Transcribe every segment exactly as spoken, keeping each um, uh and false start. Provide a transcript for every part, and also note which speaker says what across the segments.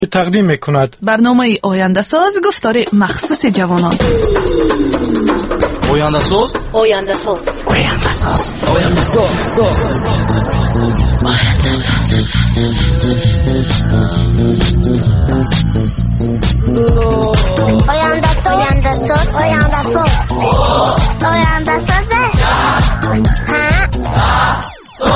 Speaker 1: تقدیم میکند.
Speaker 2: برنامه آینده ساز گفتار مخصوص جوانان.
Speaker 3: آینده ساز
Speaker 4: آینده ساز
Speaker 3: آینده ساز آینده ساز
Speaker 4: آینده ساز آینده ساز آینده ساز آینده ساز.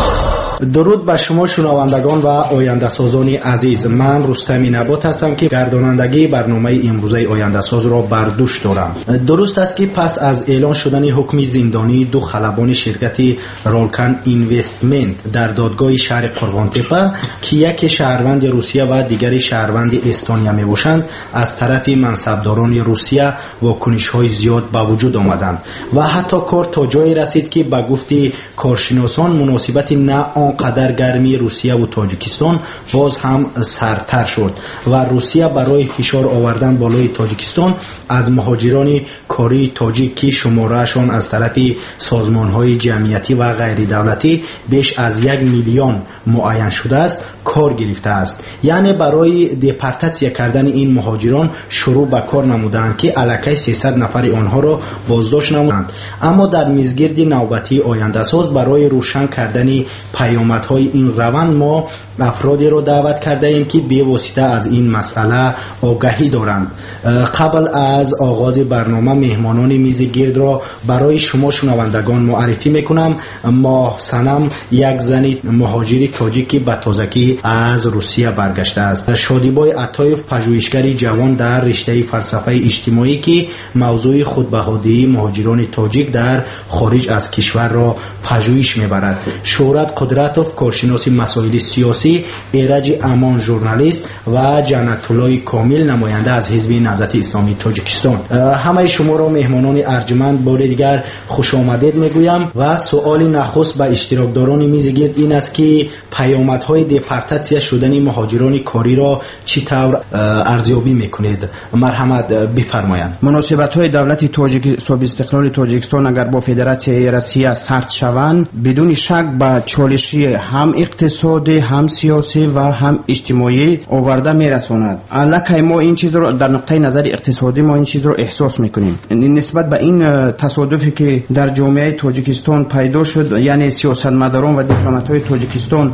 Speaker 5: درود به شما شنوندگان و آینده سازان عزیز. من رستمی نبات هستم که گردانندگی برنامه امروزه آینده ساز را بر دوش دارم. درست است که پس از اعلان شدن حکم زندانی دو خلبان شرکت رولکن اینوستمنت در دادگاه شهر قرغانتپه که یک شهروند روسیه و دیگری شهروند استونیا می باشند، از طرف منصبداران روسیه واکنش‌های زیاد به وجود آمدند و حتی کار تا جایی رسید که به گفت کارشناسان مناسبت نه آنقدر گرمی روسیه و تاجیکستان باز هم سرتر شد و روسیه برای فشار آوردن بالای تاجیکستان از مهاجران کاری تاجیک که شمارهشان از طرف سازمانهای جمعیتی و غیر دولتی بیش از یک میلیون معین شده است کار گرفته است. یعنی برای دپارتاسیون کردن این مهاجران شروع به کار نمودند که الکی سیصد نفر آنها را بازداشت نمودند. اما در میزگرد نوبتی آینده ساز برای روشن کردن پیامدهای این روند ما افرادی را دعوت کرده ایم که به واسطه از این مسئله آگاهی دارند. قبل از آغاز برنامه مهمانان میز گرد را برای شما شنوندگان معرفی میکنم. ماه سنم یک زن مهاجر تاجیکی به تازگی از روسیه برگشته است. شادیبای عطایف پژوهشگری جوان در رشته فلسفه اجتماعی که موضوع خودبهادی مهاجران تاجیک در خارج از کشور را پژوهش میبرد. شهرت قدرتوف کارشناس مسائل سیاسی، ایرج امان ژورنالیست و جنت الله کامل نماینده از حزب نهضت اسلامی تاجیکستان. همه شما را مهمانان ارجمند بار دیگر خوش آمدید میگویم و سوال نخست به اشتراکداران میز گرد این است که پیامدهای دپارتاسیون شدن مهاجران کاری را چطور ارزیابی میکنید؟ مرحمت بفرمایید.
Speaker 6: مناسبت‌های دولت تاجیک صوب استقلال تاجیکستان اگر با فدراسیون روسیه سرد شوند بدون شک به چالشی هم اقتصادی هم سیاسی و هم اجتماعی آورده میرساند. الکی ما این چیز رو در نقطه نظر اقتصادی ما این چیز رو احساس میکنیم. نسبت به این تصادفی که در جامعه تاجیکستان پیدا شد، یعنی سیاستمداران و دیپلمات‌های تاجیکستان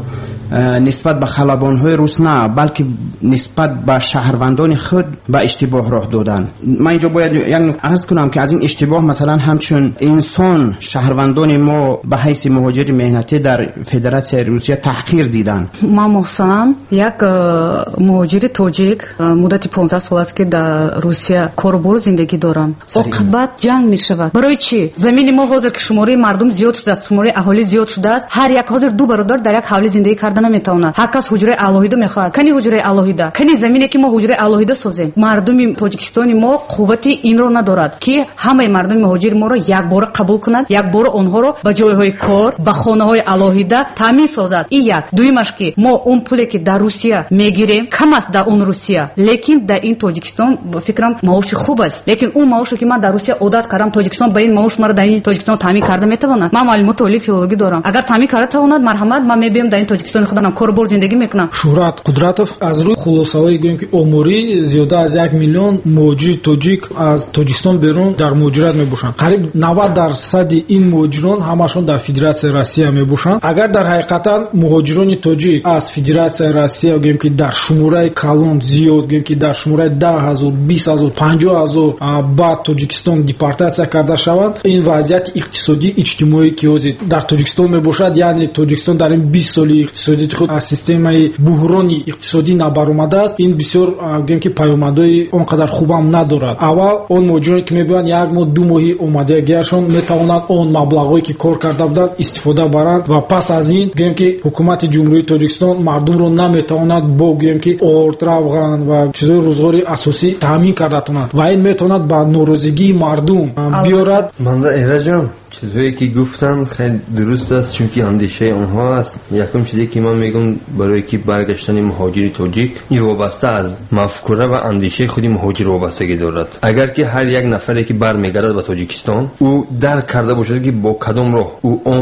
Speaker 6: نسبت به خلبان‌های روس نه بلکه نسبت به شهروندان خود به اشتباه راه دادن. من اینجا باید یک عرض کنم که از این اشتباه مثلا همچون انسان شهروندان ما به حیث مهاجر مهنتی در فدراسیون روسیه تحقیر دیدن.
Speaker 7: من محسنم یک مهاجر تاجیک مدت پانزده سال است که در روسیه کاربر زندگی دارم. عاقبت جنگ میشود. برای چی؟ زمین ما حاضر که شماره مردم زیاد شده است، شماره اهالی زیاد شده است، هر یک حاضر دو برادر در یک حولی زندگی کردن نمیتونه. هر کس حجره الهیده میخواد. کنی حجره الهیده، کنی زمینی که ما حجره الهیده سازیم. مردم تاجیکستان ما قوت این رو ندارد که همه مردم مهاجر ما رو یک بار قبول کنند، یک بار آنها رو به جایهای کار، به خانه‌های الهیده تامین سازد. این یک. دویمش که ما اون پولی که در روسیه میگیریم کم است در اون روسیه، لیکن در این تاجیکستان فکرم معاش خوب است. لیکن اون معاشی که من در روسیه عادت کردم تاجیکستان با این معاش مرا در این تاجیکستان تامین کرده میتونه. من معلومات تولی فیلولوژی دارم. اگر تامین کرده تواند مرحمت من میبیم در این تاجیکستان خودم کاربر زندگی میکنم.
Speaker 1: شهرت قدرتوف از روی خلاصه‌ای گویم که عمری زیاده از یک میلیون مهاجر تاجیک از تاجیکستان بیرون در مهاجرت میباشند. قریب نود درصد این مهاجران همشون در فدراسیون روسیه میباشند. اگر در حقیقتا مهاجران تاجیک از فدراسیون روسیه گویم که در شماره کلان زیاد گویم که در شماره ده هزار، بیست هزار، پنجاه هزار با تاجیکستان دیپارتاسیون کرده شوند، این وضعیت اقتصادی اجتماعی که در تاجیکستان میباشد، یعنی تاجیکستان در این بیست سال اقتصادی خود از سیستم بحرانی اقتصادی نبرآمده است. این بسیار گویم که پیامدهای اونقدر خوبم ندارد. اول اون مهاجرانی که میبینند یک ماه دو ماهی اومدگیشون میتوانند اون مبلغایی که کار کرده بودند استفاده برند و پس از این گویم که حکومت جمهوری تاجیکستان مردم رو نمیتواند با گویم که آرد روغن و چیزهای روزگاری اساسی تامین کرده تواند و این میتواند به ناراضگی مردم بیارد.
Speaker 8: من ایرجان چیزهایی که گفتم خیلی درست است، چون که اندیشه آنها است. یکم چیزی که من میگم برای که برگشتن مهاجر تاجیک این وابسته از مفکوره و اندیشه خودی مهاجر وابستگی دارد. اگر که هر یک نفری که برمیگردد به تاجیکستان او درک کرده باشد که با کدام راه او آمد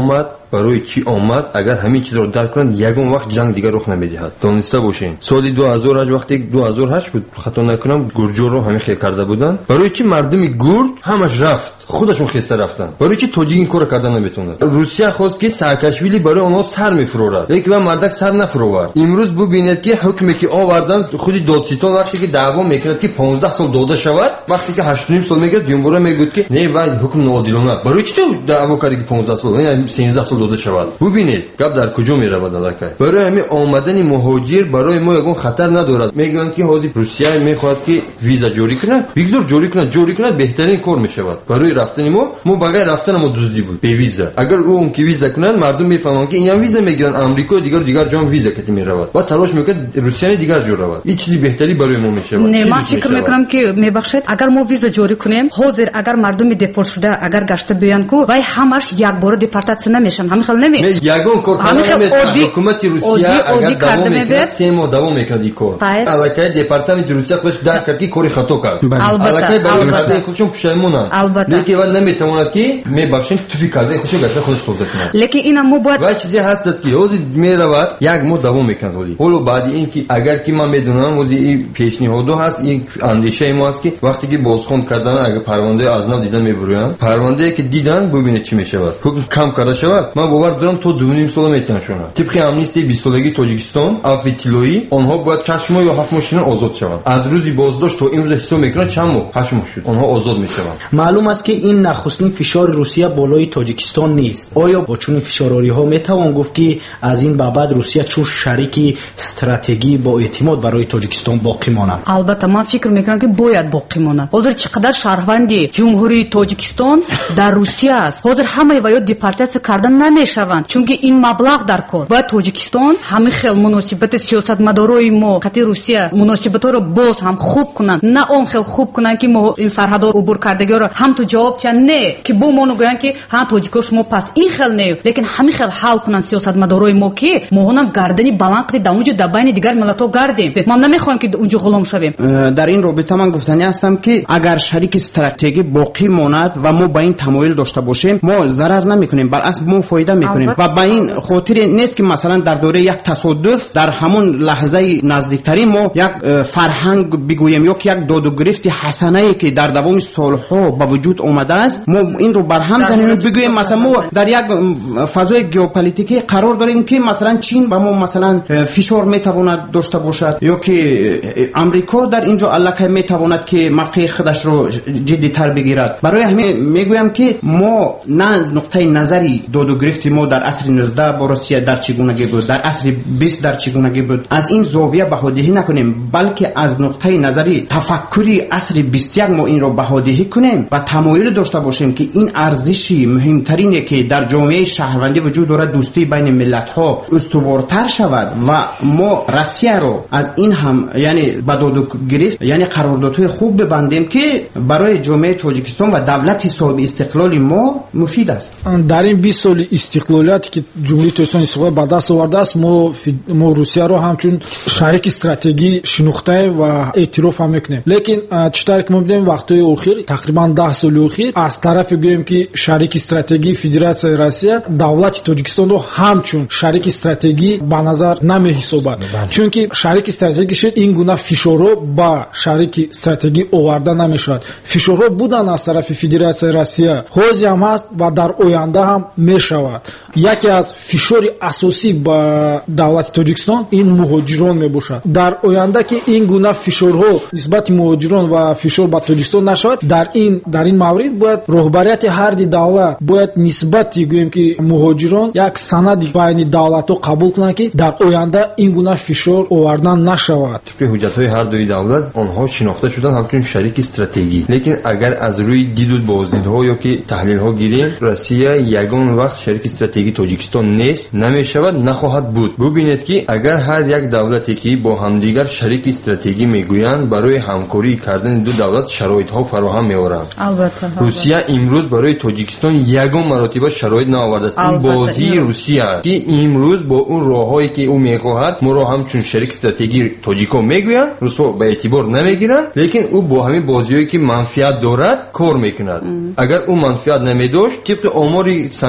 Speaker 8: барои чӣ омад? Агар ҳамин чизро дарк кунанд, ягон вақт ҷанг дигар рух намедиҳад. Дониста бошен, соли ду ҳазору ҳашт вақте ду ҳазору ҳашт буд, хато накунам, гурҷоро ҳамин хел карда буданд. Барои чӣ мардуми гурҷ ҳамаш рафт, худашон хеста рафтан? Барои чӣ тоҷик ин корро карда наметавонад? Русия хост ки Саакашвили барои онҳо сар мефурорад, лекин ва мардак сар нафуровард. Имрӯз бубинед ки ҳукме ки овардан худи додситон вақте ки даъво мекунад ки понздаҳ сол дода шавад, вақте ки ҳашту ним сол мегирад, юмбора мегӯяд ки не ва ҳукм ноодилона. Барои чӣ ту даъво кардӣ ки понздаҳ сол, яъне сенздаҳ сол дода шавад? Бубинед гап дар куҷо меравад аллакай. Барои ҳамин омадани муҳоҷир барои мо ягон хатар надорад. Мегӯянд ки ҳозир Русия мехоҳад ки виза ҷорӣ кунад, бигзор ҷорӣ кунад, ҷорӣ кунад, беҳтарин кор мешавад. Барои рафтани мо мо багай рафтан мо дуздӣ буд бе виза. Агар ӯ ки виза кунад, мардум мефаҳманд ки инам виза мегиранд, амрико дигар дигар ҷо виза кати меравад. Ва талош мекунад Русияни дигар ҷо равад. ин чизи беҳтари барои мо мешавад.
Speaker 7: Не, ман фикр мекунам ки мебахшед, агар мо виза ҷорӣ кунем, ҳозир агар мардуми депортшуда агар гашта биёянд ку вай ҳамаш якбора депортатсия намешаванд. ҳамин хел наме
Speaker 8: ягон кор карда ҳукумати Русия агар давом мекунад, се моҳ давом мекунад ин кор. Аллакай департаменти Русия худаш дарк кард ки кори хато кард. Аллакай барои кардаи худшон пушаймонанд. Лекин ва наметавонад ки мебахшен туфи кардаи худшон гашта худаш тоза кунад.
Speaker 7: Лекин ина мо бояд
Speaker 8: ва чизе ҳастаст ки ҳозир меравад, як моҳ давом мекунад. ҳоли ҳоло баъди ин ки агар ки ман медонам ҳозир ин пешниҳодо ҳаст, ин андешаи мо ҳаст ки вақте ки бозхонд кардан, агар парвандаи аз нав дидан мебуроянд, парвандае ки дидан бубинед чӣ мешавад. ҳукм кам карда шавад, ман бовар дорам то ду ним сола метавонад. тибқи амнистияи бистсолагии Тоҷикистон, Афви Тиллоӣ, онҳо бояд шаш моҳ ё ҳафт моҳ шинон озод шаванд. Аз рӯзи боздошт то имрӯз ҳисоб мекунад чанд моҳ? ҳашт моҳ шуд. онҳо озод мешаванд.
Speaker 5: маълум аст ки ин нахустин фишори Русия болои Тоҷикистон нест. оё бо чунин фишорёриҳо метавон гуфт ки аз ин ба баъд Русия чун шарики стратегӣ бо эътимод барои Тоҷикистон боқӣ монад?
Speaker 7: албатта ман фикр мекунам ки бояд боқӣ монад. ҳозир чӣ қадар шаҳрванди ҷумҳурии Тоҷикистон дар Русия аст. ҳозир ҳамаи ва ё депортатсия карда намешаванд, чунки ин маблағ дар кор. Бояд Тоҷикистон ҳамин хел муносибати сиёсатмадорои мо қати Русия муносибатҳоро боз ҳам хуб кунанд, на он хел хуб кунанд ки мо ин сарҳадо убур кардагиҳоро ҳам ту ҷавоб диҳанд, не ки бо мону гӯянд ки ҳа тоҷико шумо пас ин хел не, лекин ҳамин хел ҳал кунанд сиёсатмадорои мо ки мо ҳонам гардани баланд қади дар унҷо дар байни дигар миллатҳо гардем. Ман намехоҳам ки унҷо ғулом шавем.
Speaker 6: дар ин робита ман гуфтанӣ ҳастам ки агар шарики стратегӣ боқӣ монад ва мо ба ин тамоил дошта бошем, мо зарар намекунем, баръакс мо фоида мекунем. ва ба ин хотире нест ки масалан дар дораи як тасодуф дар ҳамон лаҳзаи наздиктарин мо як фарҳанг бигӯем ё ки як додугирифти ҳасанае ки дар давоми солҳо ба вуҷуд омадааст, мо инро барҳам занем, бигӯем масалан мо дар як фазои геополитикӣ қарор дорем ки масалан чин ба мо масалан фишор метавонад дошта бошад, ё ки амрико дар инҷо аллакай метавонад ки мавқеи худашро ҷиддитар бигирад. барои ҳамин мегӯям ки мо на нуқтаи назари додугирифти мо дар асри нуздаҳ бо Русия дар чӣ гунагӣ буд, дар асри бист дар чӣ гунагӣ буд, аз ин зовия баҳодиҳӣ накунем, балки аз нуқтаи назари тафаккури асри бисту як мо инро баҳодиҳӣ кунем ва тамоил дошта бошем ки ин арзиши муҳимтарине ки дар ҷомеаи шаҳрвандӣ вуҷуд дорад, дӯстии байни миллатҳо устувортар шавад ва мо Россияро аз ин ҳам яъне ба додугирифт яъне қарордодҳои хуб бибандем ки барои ҷомеаи Тоҷикистон ва давлати соҳиби истиқлоли мо муфид аст.
Speaker 1: дар ин бист соли истиқлолияте ки ҷумҳурии Тоҷикистон истиқлол ба даст овардааст, мо мо Русияро ҳамчун шарики стратегӣ шинохтаем ва эътироф ҳам мекунем. лекин чӣ тавре ки мо бидем вақтҳои охир, тақрибан даҳ соли охир, аз тарафи гӯем ки шарики стратегии Федератсияи Россия давлати Тоҷикистонро ҳамчун шарики стратегӣ ба назар намеҳисобад, чунки шарики стратегӣ шуд ин гуна фишорҳо ба шарики стратегӣ оварда намешавад. фишорҳо буданд аз тарафи Федератсияи Россия, ҳозир ҳам ҳаст ва дар оянда ҳам мешавад. яке аз фишори асосӣ ба давлати Тоҷикистон ин муҳоҷирон мебошад. дар оянда ки ин гуна фишорҳо нисбати муҳоҷирон ва фишор ба Тоҷикистон нашавад, дар ин дар ин маврид бояд роҳбарияти ҳарди давлат бояд нисбати гӯем ки муҳоҷирон як санади байни давлатҳо қабул кунанд ки дар оянда ин гуна фишор овардан нашавад.
Speaker 8: тибқи ҳуҷҷатҳои ҳар дуи давлат онҳо шинохта шуданд ҳамчун шарики стратегӣ. лекин агар аз рӯи диду боздидҳо ё ки таҳлилҳо гирем, Россия ягон вақт шарики стратегии Тоҷикистон нест, намешавад, нахоҳад буд. бубинед ки агар ҳар як давлате ки бо ҳамдигар шарики стратегӣ мегӯянд, барои ҳамкорӣ кардани ду давлат шароитҳо фароҳам меоранд.
Speaker 7: албатта
Speaker 8: Русия имрӯз барои Тоҷикистон ягон маротиба шароит наовардааст. ин бозии Русия ки имрӯз бо он роҳҳое ки ӯ мехоҳад моро ҳамчун шарики стратегии тоҷико мегӯянд, русо ба эътибор намегиранд, лекин ӯ бо ҳамин бозиҳое ки манфиат дорад кор мекунад. агар ӯ манфиат намедошт, тибқи омори санҷидаи худи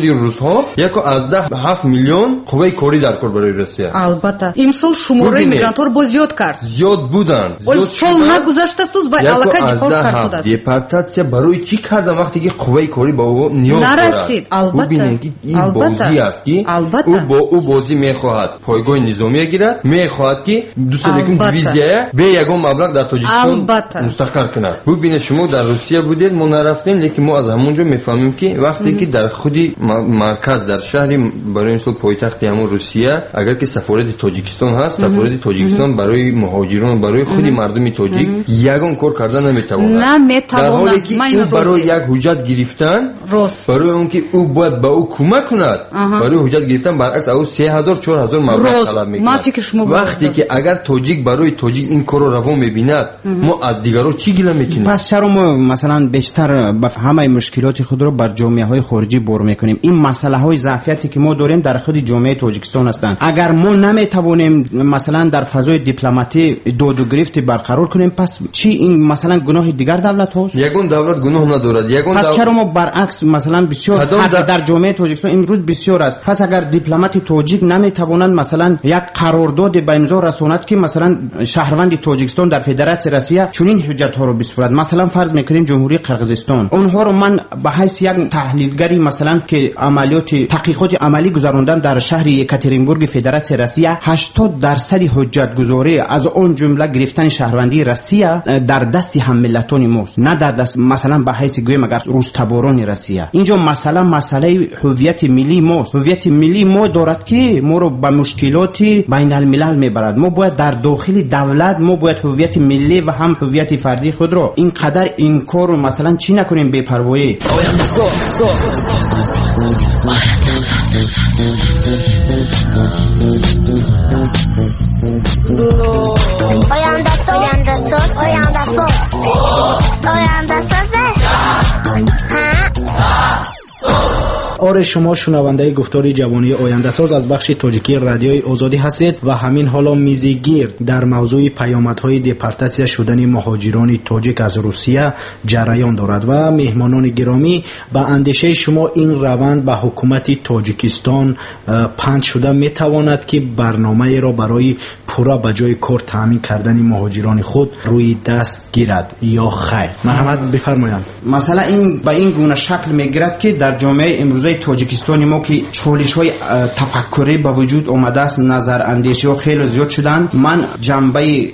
Speaker 8: خودی روس‌ها یک از ده به هفت میلیون قوه کاری در کار برای روسیه.
Speaker 7: البته امسال شماره میگرانتور باز زیاد کرد.
Speaker 8: زیاد بودند.
Speaker 7: زیاد سال نگذشته است با علاقه دیپورت کرده است.
Speaker 8: دیپورتاسیا برای چی کردن وقتی که قوه کاری با او نیاز دارد؟
Speaker 7: نرسید. البته.
Speaker 8: این بازی است که او با او بازی میخواهد پایگاه نظامی گیرد، میخواهد که دو سالگون دیویزیه به یگان مبلغ در تاجیکستان مستقر کند. ببینید شما در روسیه بودید ما نرفتیم، لیکن ما از همونجا میفهمیم که وقتی که در خودی مرکز در شهری برای مثال پایتخت همون روسیه اگر که سفارت تاجیکستان هست، سفارت تاجیکستان برای مهاجران برای خودی مردم تاجیک یگان کار کردن نمیتواند.
Speaker 7: نمیتواند.
Speaker 8: در حالی که او برای یک حجت گرفتن برای اون که او باید به او کمک کند برای حجت گرفتن برعکس او سه هزار چهار هزار مبلغ طلب میکنه. وقتی که اگر تاجیک برای تاجیک این کارو روا میبیند ما از دیگران چی گله میکنیم؟
Speaker 6: پس چرا ما مثلا بیشتر با همه مشکلات خود رو بر جامعه های خارجی بر میکنیم؟ این مسئله های ظرفیتی که ما داریم در خود جامعه تاجیکستان هستند. اگر ما نمیتوانیم مثلا در فضای دیپلماتی دود و گرفت برقرار کنیم پس چی این مثلا گناه دیگر دولت هاست؟
Speaker 8: یگان دولت گناه ندارد. یگان
Speaker 6: پس چرا ما برعکس مثلا بسیار حق در جامعه تاجیکستان امروز بسیار است. پس اگر دیپلمات تاجیک نمیتوانند مثلا یک قرارداد به امضا رساند که مثلا شهروند تاجیکستان در فدراسیون روسیه چنین حجت ها رو بسپرد، مثلا فرض میکنیم جمهوری قرقیزستان، اونها رو من به حیث یک تحلیلگری مثلا که عملیات تحقیقات عملی گذراندن در شهر یکاترینبورگ فدراسیون روسیه هشتاد درصد حجت گذاری از اون جمله گرفتن شهروندی روسیه در دست هم ملتان ماست، نه در دست مثلا به حیث گویم اگر روس‌تباران روسیه. اینجا مثلا مسئله هویت ملی ماست. هویت ملی ما دارد که ما رو به مشکلات بین الملل میبرد. ما باید در داخل دولت ما باید هویت ملی و هم هویت فردی خود رو اینقدر این کار رو مثلا چی نکنیم بی پروایی.
Speaker 5: آره شما شنونده گفتار جوانی آینده ساز از بخش تاجیکی رادیوی آزادی هستید و همین حالا میزگیر در موضوع پیامدهای دیپورتاسیا شدن مهاجران تاجیک از روسیه جریان دارد و مهمانان گرامی به اندیشه شما این روند به حکومت تاجیکستان پند شده میتواند که برنامه را برای پورا به جای کار تامین کردن مهاجران خود روی دست گیرد یا خیر؟ محمد بفرمایید.
Speaker 6: مثلا این به این گونه شکل میگیرد که در جامعه امروزی تاجیکستان ما که چالش های تفکری به وجود آمده است، نظر اندیشی ها خیلی زیاد شدن. من جنبه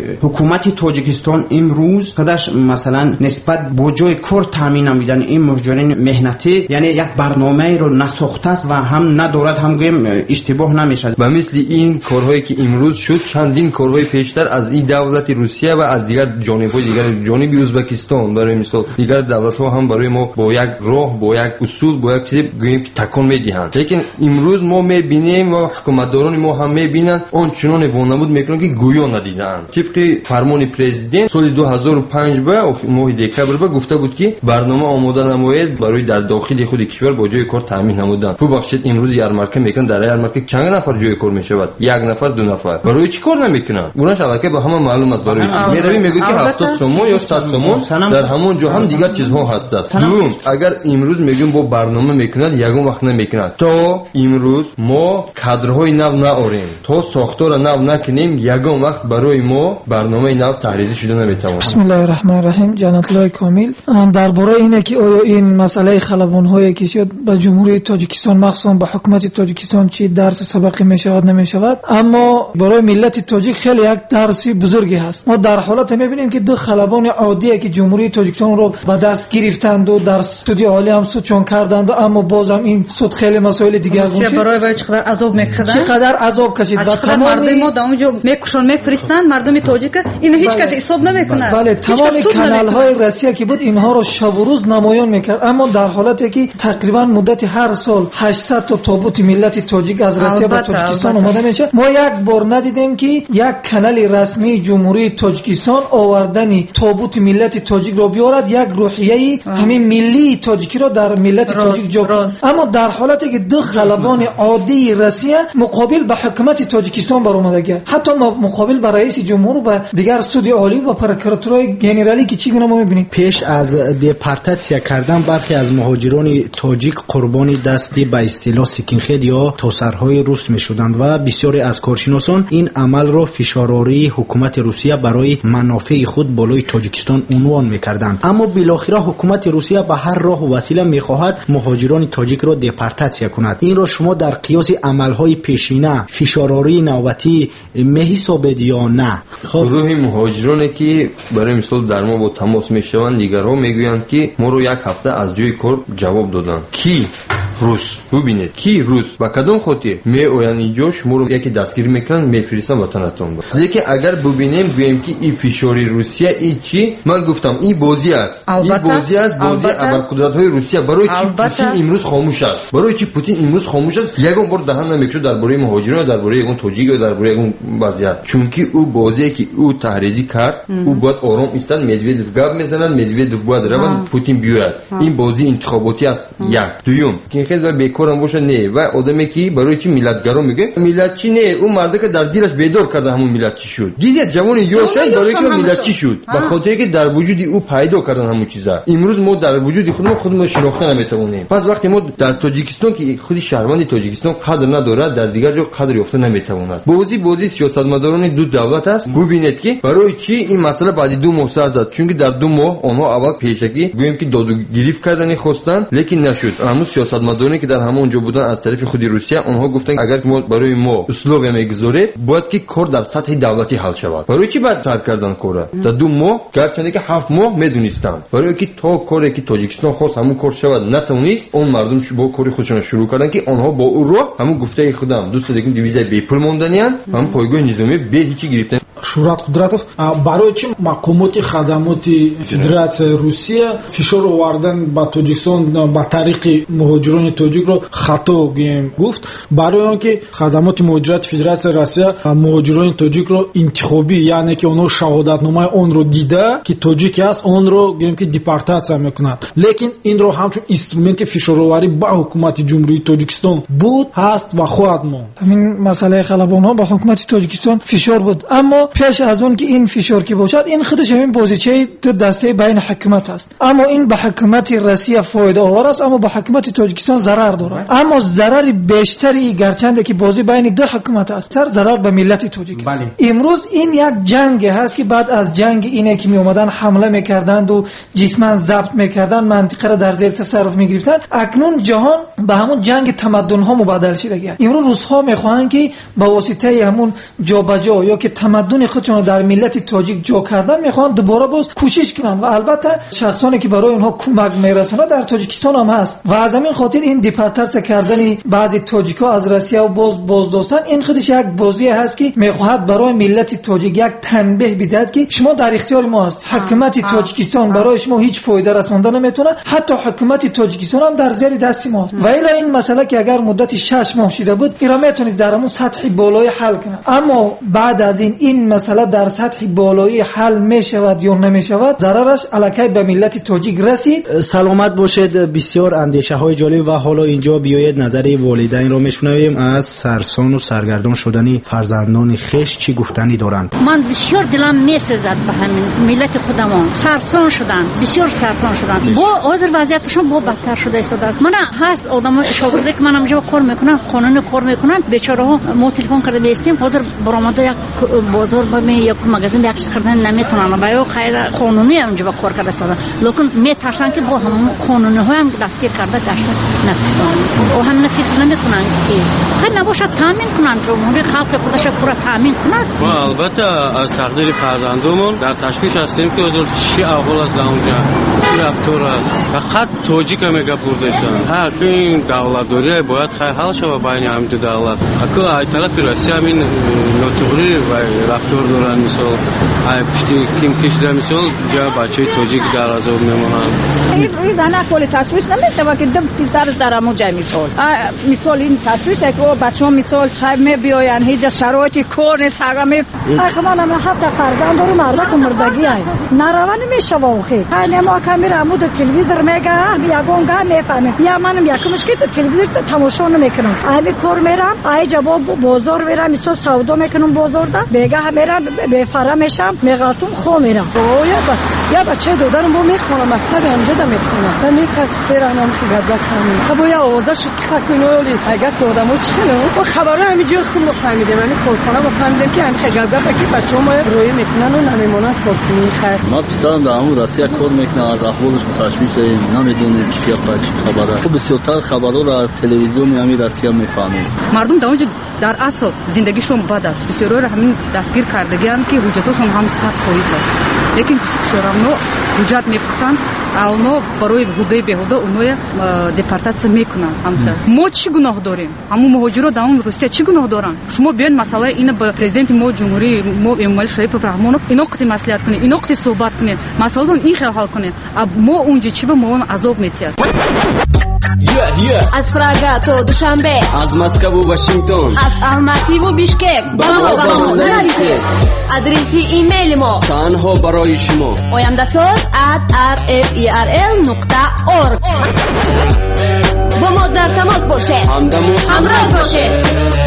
Speaker 6: حکومت تاجیکستان امروز خودش مثلا نسبت با جای کار تامین نمیدن این مهاجرین مهنتی، یعنی یک برنامه رو نساخته است و هم ندارد، هم گویم اشتباه نمیشه.
Speaker 8: و مثل این کارهایی که امروز شد چندین کارهای پیشتر از این دولت روسیه و از دیگر جانب‌های دیگر جانب ازبکستان برای مثال دیگر دولت‌ها هم برای ما با یک راه با یک اصول با یک چیز گوییم که تکان میدهند. لیکن امروز ما میبینیم و حکومتداران ما هم میبینن اون چنان وانمود میکنن که گویا ندیدن. طبق فرمان پرزیدنت سال دو هزار و پنج به ماه دکبر به گفته بود که برنامه آماده نماید برای در داخل خود کشور با جای کار تامین نمودن. ببخشید امروز یارمارکه میکنن، در یارمارکه چند نفر جای کار میشود؟ یک نفر دو نفر. برای چی کار نمیکنن؟ اونش علاقه به همه معلوم است. برای چی میروی میگه که هفتاد سومون یا صد سومون در همون جا هم دیگر چیزها هست است. دوم اگر امروز میگیم با برنامه میکنن یگون وقت نمیکنن تا امروز ما کادرهای نو نآوریم تا ساختار نو نکنیم یگون وقت برای ما برنامه نو تحریزی شده نمیتونه.
Speaker 1: بسم الله الرحمن الرحیم. جناب الله کامل درباره اینه که آیا این مسئله خلبان‌هایی که شد به جمهوری تاجیکستان مخصوصا به حکومت تاجیکستان چی درس سبقی میشود نمیشود، اما برای ملت تاجیک خیلی یک درسی بزرگی هست. ما در حالت میبینیم که دو خلبان عادیه که جمهوری تاجیکستان رو به دست گرفتند و در سودی عالی هم سودشون کردند، اما بازم این سود خیلی مسائل دیگه از اون
Speaker 7: برای وای چقدر عذاب میکشیدن،
Speaker 1: چقدر عذاب کشید و
Speaker 7: تمام مردم ما اونجا میکشون میفرستن مردم تاجیک این هیچ کس حساب نمیکنه.
Speaker 1: بله تمام کانال های روسیه که بود اینها رو شب و روز نمایان میکرد، اما در حالتی که تقریبا مدت هر سال هشتصد تا تابوت ملت تاجیک از روسیه به تاجیکستان اومده میشه، ما یک بار ندیدیم که یک کانال رسمی جمهوری تاجیکستان آوردن تابوت ملت تاجیک رو بیارد، یک روحیه همین ملی تاجیکی رو در ملت تاجیک جا کنه.
Speaker 7: درست.
Speaker 1: اما در حالتی که دو خلبان عادی روسیه مقابل به حکومت تاجیکستان برآمده، حتی مقابل به رئیس جمهور و دیگر سود عالی و پروکوراتورای گنرالی که چی گونه ما می‌بینیم.
Speaker 5: پیش از دپارتاسیا کردن برخی از مهاجران تاجیک قربانی دستی به اصطلاح سکینخد یا توسرهای روس می‌شدند و بسیاری از کارشناسان این عمل را فشارآوری حکومت روسیه برای منافع خود بالای تاجیکستان عنوان می‌کردند. اما بالاخره حکومت روسیه به هر راه و وسیله می‌خواهد مهاجران تاجیک را دپارتاسیا کند. این را شما در قیاس عمل‌های پیشینه فشارآوری نوبتی می‌حسابید یا نه؟
Speaker 8: گروه مهاجرانی که برای مثال در ما با تماس میشوند دیگرها میگویند که ما رو یک هفته از جای کار جواب دادن. کی؟ روس. ببینید کی روس با کدام خاطر می آیند اینجا شما رو یکی دستگیری میکنن میفرستن وطنتون. لیکن اگر ببینیم بگیم که این فشاری روسیه این چی، من گفتم این بازی است. این بازی است، بازی ابرقدرت های روسیه. برای چی پوتین امروز خاموش است؟ برای چی پوتین امروز خاموش است؟ یگان بار دهن نمیکشه درباره مهاجران، درباره اون توجیه و درباره اون وضعیت. چون که او بازی که او تحریزی کرد، او باید آرام ایستاد، مدویدوف گپ میزنن، مدویدوف باید روند پوتین بیاید. این بازی انتخاباتی است. یک دوم خیلی و بیکارم باشه نه و آدمی که برای چی ملتگرا میگه ملت چی نه، اون مرده که در دیلش بیدار کرده همون ملت چی شد. دیدی جوان یوشن برای که ملت چی شد، به خاطر که در وجودی او پیدا کردن همون چیزا. امروز ما در وجودی خودمون خودمون شناخته نمیتونیم. پس وقتی ما در تاجیکستان که خودی شهروند تاجیکستان قدر نداره، در دیگر جا قدر یافته نمیتواند. بازی بازی سیاستمداران دو دولت است. ببینید که برای چی این مسئله بعد دو ماه سر زد، چون که در دو ماه آنها اول پیشکی گویم که دادگیری کردن خواستن لیکن نشد. همون سیاستمدارانی که در همونجا بودن از طرف خودی روسیه آنها گفتن اگر ما برای ما اسلوب میگذاره باید که کار در سطح دولتی حل شود. برای چی بعد سر کردن کار در دو ماه گرچه که هفت ماه میدونستان برای که تا کاری که تاجیکستان خواست همون کار شود نتونست، اون مردم با کاری خودشون شروع کردن که آنها با او رو همون گفته خودم دوست دیگه دیویزای بی پول موندنیان هم پایگاه نظامی به هیچی گرفتن.
Speaker 1: شورات قدرتов برای چی مقامات خدمات فدراسیای روسیه فشار آوردن با تاجیکستان با طریق مهاجران تاجیک رو خطا گیم گفت، برای اینکه خدمات مهاجرت فدراسیای روسیه مهاجران تاجیک رو انتخابی یعنی که اونها شهادتنامه اون رو دیده که تاجیک است اون رو گیم که دپارتاسیا میکنند، لیکن این رو همچون اینسترومنت فشار آوری با حکومت جمهوری تاجیکستان بود هست و خواهد ماند. همین مسئله خلبان ها با حکومت تاجیکستان فشار بود، اما پیش از اون که این فشار کی باشد این خودش همین بازیچه دسته بین حکومت است، اما این به حکومت روسیه فایده آور است اما به حکومت تاجیکستان ضرر دارد. اما ضرر بیشتری گرچند که بازی بین دو حکومت است تر ضرر به ملت تاجیک است. امروز این یک جنگ هست که بعد از جنگ اینه که می اومدن حمله میکردند و جسما ضبط میکردن منطقه را در زیر تصرف میگرفتن، اکنون جهان به همون جنگ تمدن ها مبادله شده. امروز روس ها میخواهند که با واسطه همون جابجا یا که تمدن خودشون در ملت تاجیک جا کردن میخوان دوباره باز کوشش کنن و البته شخصانی که برای اونها کمک میرسونه در تاجیکستان هم هست و از همین خاطر این دپارتاسیا کردن بعضی تاجیکا از روسیه و باز بازداشتن این خودش یک بازی هست که میخواهد برای ملت تاجیک یک تنبیه بدهد که شما در اختیار ما است، حکومت تاجیکستان برای شما هیچ فایده رسوندن نمیتونه، حتی حکومت تاجیکستان هم در زیر دست ما است و الا این مسئله که اگر مدت شش ماه شده بود ایرا میتونید در همون سطح بالای حل کنه، اما بعد از این این مسئله در سطح بالایی حل می شود یا نمی شود ضررش الکی به ملت تاجیک رسید.
Speaker 5: سلامت باشید. بسیار اندیشه های جالب و حالا اینجا بیایید نظر والدین رو میشنویم از سرسان و سرگردان شدن فرزندان خویش چی گفتنی دارند.
Speaker 9: من بسیار دلم میسوزد به همین ملت خودمان، سرسان شدن، بسیار سرسان شدن، با حاضر وضعیتشون با بدتر شده است. من هست آدم شاگرده که من اینجا کار میکنن قانون کار میکنن بیچاره ها ما تلفن کرده بیستیم حاضر برآمده یک بازار با می یک مغازه یک چیز کردن نمیتونن و یا خیر قانونی اونجا کار کرده است، لیکن میترسن که با همون قانونی ها هم دستگیر کرده گشته نتونن و هم نتیجه نمیکنن که خیر نباشه تامین کنن جمهوری خلق خودش پورا تامین کنند.
Speaker 10: ما البته از تقدیر فرزندمون در تشویش هستیم که حضور چی احوال است اونجا چی رفتار است، فقط تاجیک میگه برداشتن ها که این دولتداری باید خیر حل شود بین همین دو دولت. اکل ای طرف روسیه همین نوتوری و رفتار دارن، مثلا ای پشتی کیم کشیده مثلا جا بچه تاجیک در آزاد میمونن.
Speaker 11: این دانه کل تشویش نمیشه که دو پسر
Speaker 9: فرض در همون جای مثال مثال این تشویش که بچه‌ها مثال خیمه بیاین هیچ شرایطی کار نیست هر می من هم هفت فرزند دارم مرد مردگی ای نروان میشه واخی نه ما کامیرا عمود تلویزیون میگه یگون گا میفهمم یا منم یکمش که تلویزیون تماشا نمیکنم ای کار میرم ای جواب بازار میرم مثلا سودا میکنم بازار دا بگه میرم به فرا میشم میگفتم خو میرم یا بچه دادرم با میخونم مکتب اونجا دا میخونم و میکسرم هم که گدا کنم خب یا آوازش خکنولی اگه خودمو چخنم و خبرها همینجوری خوب فهمیدم من کارخانه با فهمیدم که همین گدا که بچه‌ها روی میکنن و نمیمونن کارکنی خیر
Speaker 11: ما پسرم در همون روسیه کار میکنه از احوالش تشویش نمیدونیم چی خبره خب بسیارتر خبرها را از تلویزیون همین روسیه میفهمیم
Speaker 7: مردم در اونجا در اصل زندگیشون بد است بسیاری را همین دستگیر کردگیان که حجتشون هم صد فیصد است لیکن بسیارا نو حجت میپختن اونو برای بهوده بهوده اونو دپورتاسیا میکنن همسر ما چی گناه داریم همون مهاجرا در اون روسیه چی گناه دارن شما بیاین مسئله اینو به پرزیدنت ما جمهوری ما امام شریف رحمانو اینو قتی مصلحت کنین اینو قتی صحبت کنین مسئله اون این خیال حل کنین ما اونجا چی به ما عذاب میتید
Speaker 12: از پراگا تا دوشنبه
Speaker 3: از مسکو و واشنگتن
Speaker 12: از الماتی و بیشکک با ما با ما نرسید ادرسی ایمیل ما
Speaker 3: تنها برای شما
Speaker 12: oyandasuz at r f e r l نقطه org با ما در تماس باشه همراه باشه.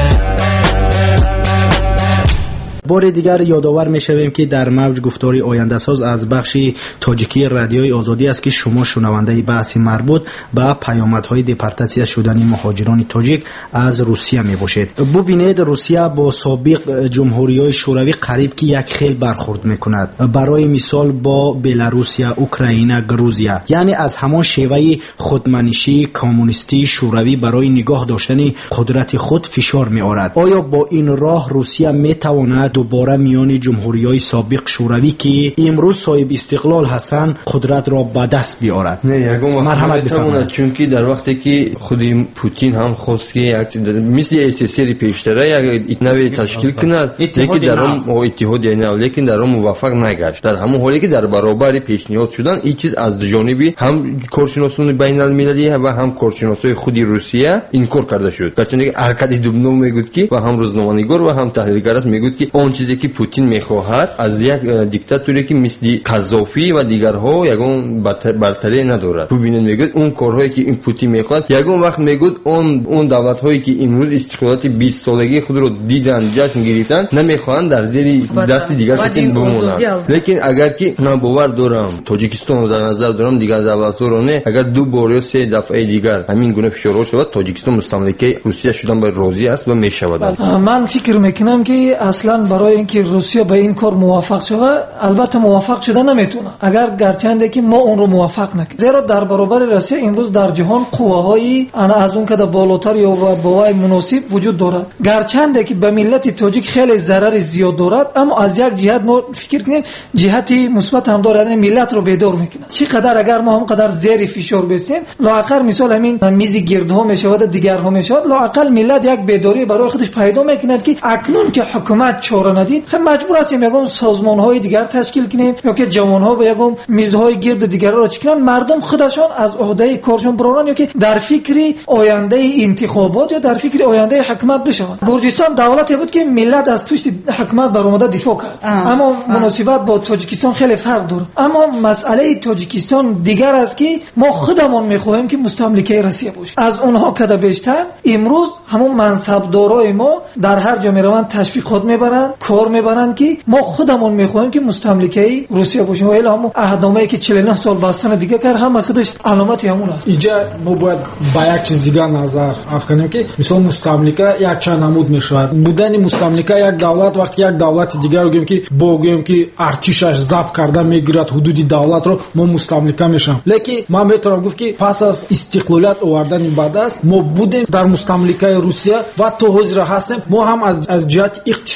Speaker 5: بار دیگر یادآور می‌شویم که در موج گفتاری آینده ساز از بخش تاجیکی رادیوی آزادی است که شما شنونده بحث مربوط به پیامدهای دپورتاسیا شدن مهاجران تاجیک از روسیه میباشید. ببینید روسیه با سابق جمهوری‌های شوروی قریب که یک خیل برخورد میکند. برای مثال با بلاروسیا، اوکراین، گروزیا، یعنی از همان شیوه خودمنشی کمونیستی شوروی برای نگاه داشتن قدرت خود فشار می‌آورد. آیا با این راه روسیه میتواند دوباره میان جمهوری‌های سابق شوروی که امروز صاحب استقلال هستند قدرت را به دست بیارد؟
Speaker 8: نه یگم مرحمت بفرمایید. چون که در وقتی که خود پوتین هم خواست که مثل اسیسری پیشتره یک نوع تشکیل کند لیکن در اون اتحاد یعنی لیکن در اون موفق نگشت. در همون حالی که در برابر پیشنهاد شدن این چیز از جانبی هم کارشناسان بین المللی و هم کارشناسای خود روسیه این کار کرده شد. گرچه ارکادی دوبنوف میگفت که و هم روزنامه‌نگار و هم تحلیلگر است میگفت که اون چیزی که پوتین میخواهد از یک دیکتاتوری که مثل قذافی و دیگرها یگون برتری ندارد. ببینید میگه اون کارهایی که این پوتین میخواد یگون وقت میگه اون اون دولت‌هایی که امروز استقلالات بیست سالگی خود رو دیدن جشن گرفتن نمیخوان در زیر دست دیگر کسی بمونن. لیکن اگر که من باور دارم تاجیکستان رو در نظر دارم دیگر دولت‌ها رو نه اگر دو بار یا سه دفعه دیگر همین گونه فشار شود تاجیکستان مستملکه روسیه شدن به راضی است و میشود.
Speaker 1: من فکر میکنم که اصلا برای اینکه روسیه به این کار موافق شود البته موافق شده نمیتونه اگر گرچنده که ما اون رو موافق نکنیم زیرا در برابر روسیه امروز در جهان قواهای انا از اون که در بالاتر یا قوای مناسب وجود دارد گرچنده که به ملت تاجیک خیلی ضرر زیاد دارد اما از یک جهت ما فکر کنیم جهتی مثبت هم دارد یعنی ملت رو بیدار میکنه چقدر اگر ما هم قدر زیر فشار بستیم لااخر مثال همین میز گردها میشود دیگرها میشود لااقل ملت یک بیداری برای خودش پیدا میکنه که اکنون که حکومت چاره ندید خب مجبور هستیم یگام سازمان‌های دیگر تشکیل کنیم یا که جوان‌ها به یگام میزهای گرد دیگر را چکنن مردم خودشون از عهده کارشون برون یا که در فکر آینده انتخابات یا در فکر آینده حکومت بشن. گرجستان دولتی بود که ملت از پشت حکومت بر اومده دفاع کرد اما مناسبت با تاجیکستان خیلی فرق داره. اما مسئله تاجیکستان دیگر است که ما خودمون می‌خوایم که مستملکه روسیه باشیم از اونها کده بیشتر امروز همون منصبدارای ما در هر جا میروند تشویقات میبرن کار میبرن که ما خودمون میخوایم که مستملکه روسیه باشیم و الا همون عهدنامه‌ای که چهل و نه سال بستن دیگه کار هم خودش علامتی همون است. اینجا ما باید با یک چیز دیگه نظر افکنیم که مثلا مستملکه یک چند نمود میشود بودن مستملکه یک دولت وقتی یک دولت دیگر رو گیم که بگیم که ارتشش ضبط کرده میگیرد حدود دولت رو ما مستملکه میشیم لیکن من میتونم گفت که پس از استقلالیت آوردن بعد است ما بودیم در مستملکه روسیه و تا حاضر هستیم ما هم از از جهت اقتصادی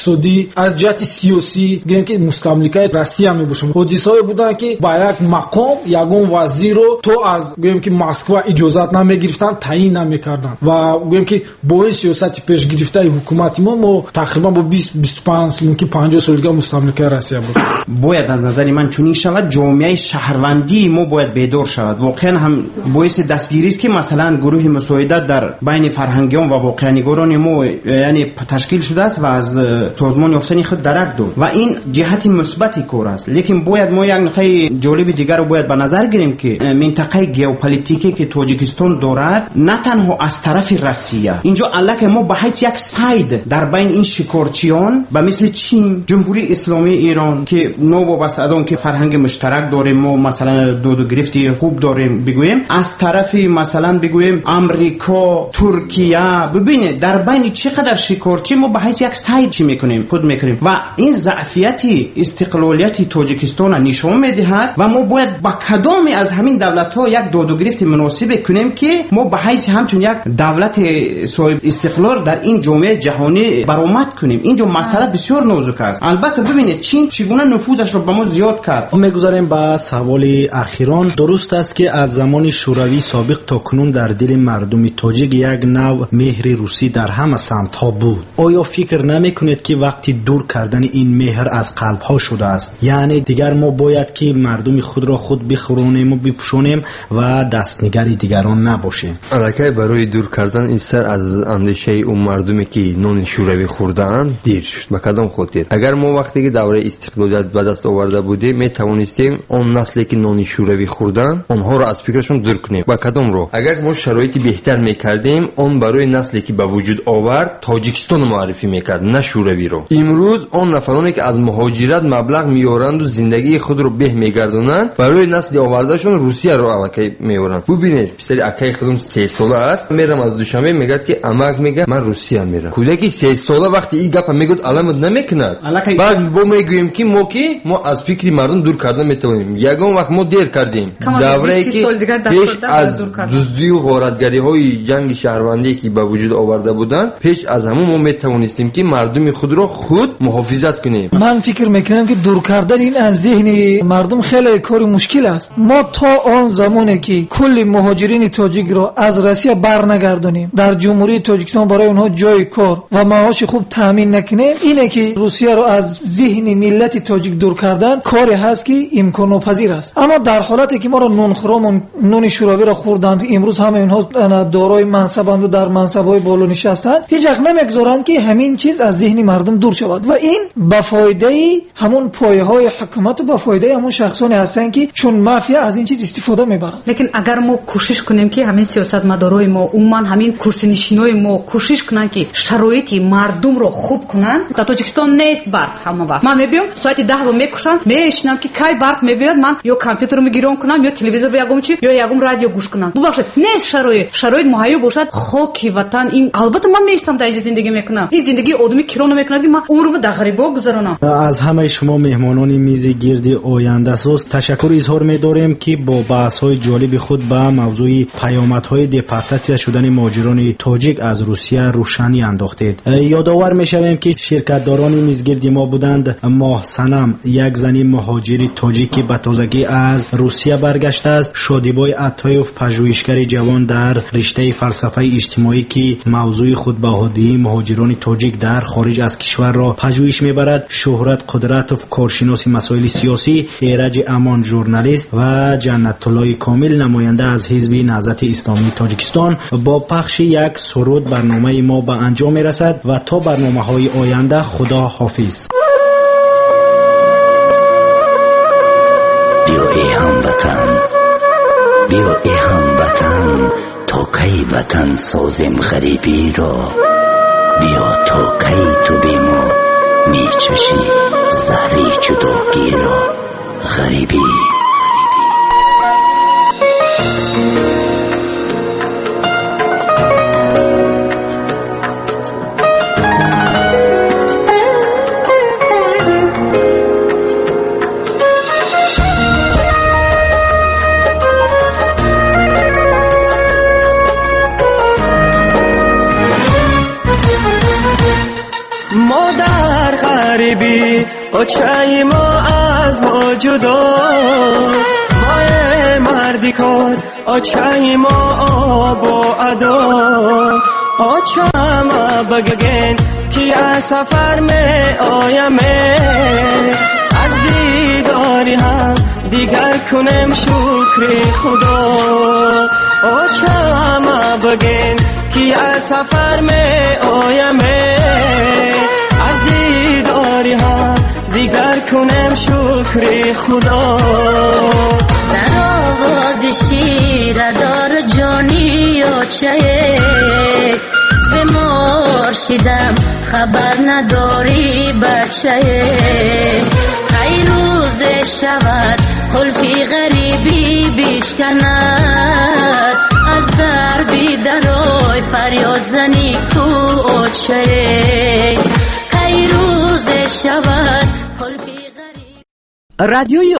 Speaker 1: аз ҷиҳати сиёсӣ гӯем ки мустамликаи Россия мебошад. ҳодисаҳое буданд ки ба як мақом ягон вазирро то аз гӯем ки Москва иҷозат намегирифтанд, таъин намекарданд ва гӯем ки бо ин сиёсати пешгирифтаи ҳукумати мо мо тақрибан бо бист бисту панҷ мумкин панҷоҳ соли дига мустамликаи Россия бошад.
Speaker 6: бояд аз назари ман чунин шавад, ҷомеаи шаҳрвандии мо бояд бедор шавад. воқеан ҳам боиси дастгирист ки масалан гурӯҳи мусоидат дар байни фарҳангиён ва воқеанигорони мо яъне ташкил шудааст ва аз созмон ёфтани худ дарак дод ва ин ҷиҳати мусбати кор аст. лекин бояд мо як нуқтаи ҷолиби дигарро бояд ба назар гирем ки минтақаи геополитикие ки тоҷикистон дорад на танҳо аз тарафи Россия, инҷо аллакай мо ба ҳайс як сайд дар байни ин шикорчиён ба мисли Чин, ҷумҳурии исломии Ирон ки новобаста аз он ки фарҳанги муштарак дорем, мо масалан доду гирифти хуб дорем бигӯем, аз тарафи масалан бигӯем Амрико, Туркия, бибинед дар байни чӣ қадар шикорчӣ мо ба ҳайс як сайд чӣ мекунем худ мекунем ва ин заъфияти истиқлолияти Тоҷикистона нишон медиҳад ва мо бояд ба кадоме аз ҳамин давлатҳо як доду гирифти муносибе кунем ки мо ба ҳайси ҳамчун як давлати соҳиб истиқлол дар ин ҷомеаи ҷаҳонӣ баромад кунем. ин ҷо масъала бисёр нозук аст. албатта бибинед Чин чӣ гуна нуфузашро ба мо зиёд кард.
Speaker 5: мегузарем ба саволи ахирон. дуруст аст ки аз замони шӯравии собиқ то кунун дар дили мардуми тоҷик як нав меҳри русӣ дар ҳама самтҳо буд. оё фикр намекунед ки вақти дур кардани ин меҳр аз қалбҳо шудааст? яъне дигар мо бояд ки мардуми худро худ бихӯронему бипӯшонем ва дастнигари дигарон набошем.
Speaker 8: аллакай барои дур кардан ин сар аз андешаи он мардуме ки нони шӯравӣ хӯрдаанд дир шуд. ба кадом хотир? агар мо вақте ки давраи истиқлолият ба даст оварда будем метавонистем он насле ки нони шӯравӣ хӯрдаанд онҳоро аз фикрашон дур кунем. ба кадом роҳ? агар мо шароити беҳтар мекардем, он барои насле ки ба вуҷуд овард Тоҷикистон муаррифӣ мекард, на шӯравиро. имрӯз он нафароне ки аз муҳоҷират маблағ меёранду зиндагии худро беҳ мегардонанд, барои насли овардашон Русияро аллакай меоранд. бубинед писари акаи худам се сола аст, мерам аз душанбе мегӯяд ки амак мега ман Русия мерам. кӯдаки се сола вақте ин гапа мегӯяд аламат намекунад. баъд бо мегӯем ки мо ки мо аз фикри мардум дур кардан метавонем. ягон вақт мо дер кардем. даврае ки пеш аз дуздию ғоратгариҳои ҷанги шаҳрвандие ки ба вуҷуд оварда буданд, пеш аз ҳамон мо метавонистем ки мардуми худро худ муҳофизат кунем.
Speaker 13: ман фикр мекунам ки дур кардан ин аз зеҳни мардум хеле кори мушкил аст. мо то он замоне ки кулли муҳоҷирини тоҷикро аз Россия барнагардонем, дар ҷумҳурии Тоҷикистон барои онҳо ҷои кор ва маоши хуб таъмин накунем, ине ки Русияро аз зеҳни миллати тоҷик дур кардан коре ҳаст ки имконопазир аст. аммо дар ҳолате ки моро нунхӯромон нуни шӯравиро хӯрданд, имрӯз ҳама инҳо дорои мансабанду дар мансабҳои боло нишастанд, ҳеҷ вақт намегузоранд ки ҳамин чиз аз зеҳни мардум дур шавад ва ин ба фоидаи ҳамон пояҳои ҳукумату ба фоидаи ҳамон шахсоне ҳастанд ки чун мафия аз ин чиз истифода мебаранд.
Speaker 7: лекин агар мо кӯшиш кунем ки ҳамин сиёсатмадорои мо умуман ҳамин курсинишинои мо кӯшиш кунанд ки шароити мардумро хуб кунанд. дар Тоҷикистон нест барқ ҳама вақт. ман мебиём соати даҳ ба мекушам, мешинам ки кай барқ мебиёд, ман ё компютерро гирён кунам, ё телевизорро ягом чи, ё ягом радио гӯш кунам. бубахшед, нест шароит. шароит муҳайё бошад. хоки ватан ин албатта ман меистам дар инҷо зиндагӣ мекунам. ин зиндагии одами киро намекунад ки ман умрро дар ғарибо гузаронам.
Speaker 5: аз ҳамаи шумо меҳмонони мизи гирди ояндасоз ташаккур изҳор медорем ки бо баҳсҳои ҷолиби худ ба мавзӯи паёмадҳои депортатсия шудани муҳоҷирони тоҷик аз Русия рӯшанӣ андохтед. ёдовар мешавем ки ширкатдорони мизгирди мо буданд моҳсанам, як зани муҳоҷири тоҷик ки ба тозагӣ аз Русия баргаштааст, шодибой Атоев, пажӯҳишгари ҷавон дар риштаи фалсафаи иҷтимоӣ ки мавзӯи худбаҳодии муҳоҷирони тоҷик дар хориҷ аз кишварро пажӯҳиш мебарад, шӯҳрат Қудратов, коршиноси масоили сиёсӣ, Эраҷи Амон, журналист ва Ҷаннатуллои Комил, намоянда аз ҳизби Наҳзати Исломии Тоҷикистон. бо пахши як суруд барномаи мо ба анҷом мерасад ва то барномаҳои оянда худо ҳофиз.
Speaker 14: биё эй ҳамватан, биё эй ҳамватан, то кай ватан созем ғарибиро, биё то кай ту бе мо мечашӣ заҳри ҷудогиро. ғарибӣ
Speaker 15: آچه ما از ما جدا مای مردی کار آچه ما با ادا آچه ما بگگن که از سفر می آیم از دیداری هم دیگر کنم شکر خدا آچه ما بگن که از سفر می آیم از دیداری هم دیگر کنم شکر خدا
Speaker 16: در آواز شیر دار جانی آچه به مرشدم خبر نداری بچه خی روز شود خلفی غریبی بیشکند از در بی درای فریاد زنی کو آچه خی روز شود خلفی غریبی.
Speaker 2: رادیوی